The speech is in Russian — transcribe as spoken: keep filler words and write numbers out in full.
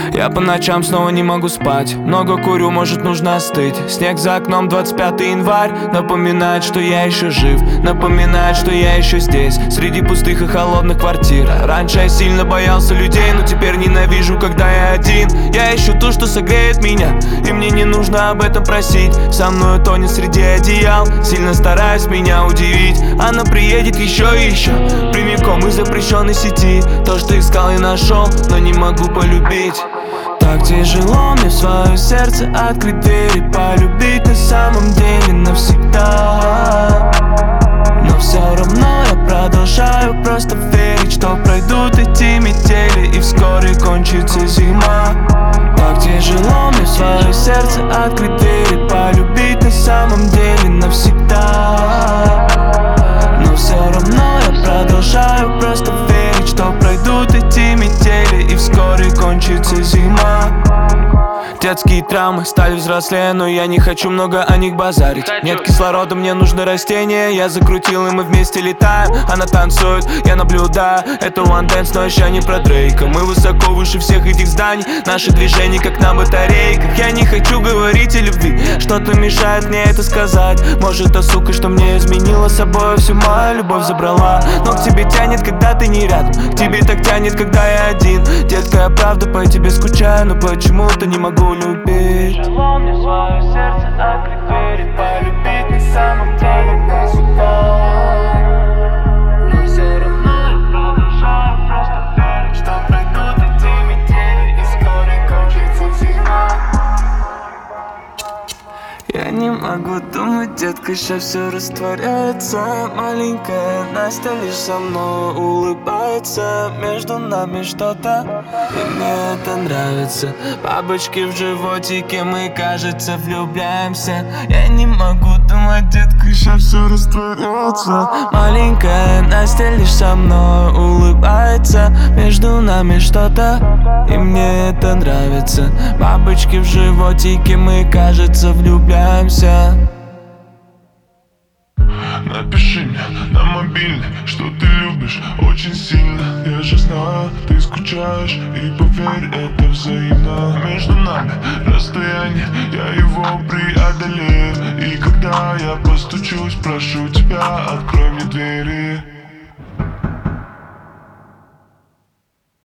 Я по ночам снова не могу спать. Много курю, может нужно остыть. Снег за окном, двадцать пятый январь. Напоминает, что я еще жив. Напоминает, что я еще здесь, среди пустых и холодных квартир. Раньше я сильно боялся людей, но теперь ненавижу, когда я один. Я ищу то, что согреет меня, и мне не нужно об этом просить. Со мной тонет среди одеял, сильно стараюсь меня удивить. Она приедет еще и еще, прямиком из запрещенной сети. То, что искал, я нашел, но не могу полюбить. Так тяжело мне в свое сердце открыть двери, полюбить на самом деле навсегда. Но все равно я продолжаю просто верить, что пройдут эти метели и вскоре кончится зима. Так тяжело мне в свое сердце открыть двери, полюбить на самом деле навсегда. Но все равно я продолжаю просто верить, что пройдут эти метели и вскоре кончится зима. Детские травмы стали взрослее, но я не хочу много о них базарить. Нет кислорода, мне нужны растения. Я закрутил, и мы вместе летаем. Она танцует, я наблюдаю. Это One Dance, но еще не про Дрейка. Мы высоко выше всех этих зданий. Наши движения как на батарейках. Я не хочу говорить о любви, что-то мешает мне это сказать. Может, та сука, что мне изменила собой, всю мою любовь забрала. Но к тебе тянет, когда ты не рядом. К тебе так тянет, когда я один. Детка, я правда по тебе скучаю, но почему-то не могу любить. Тяжело мне свое сердце открыть двери, полюбить на самом деле навсегда. Но все равно я продолжаю просто верить, что пройдут эти метели и вскоре кончится зима. Я не могу думать, детка, сейчас все растворяется. Маленькая Настя лишь со мной улыбается. Между нами что-то, и мне это нравится. Бабочки в животике, мы, кажется, влюбляемся. Я не могу думать, детка, сейчас все растворяется. Маленькая Настя лишь со мной улыбается. Между нами что-то, и мне это нравится. Бабочки в животике, мы, кажется, влюбляемся. Напиши мне на мобильный, что ты любишь очень сильно. Я же знаю, ты скучаешь, и поверь, это взаимно. Между нами расстояние, я его преодолею. И когда я постучусь, прошу тебя, открой мне двери.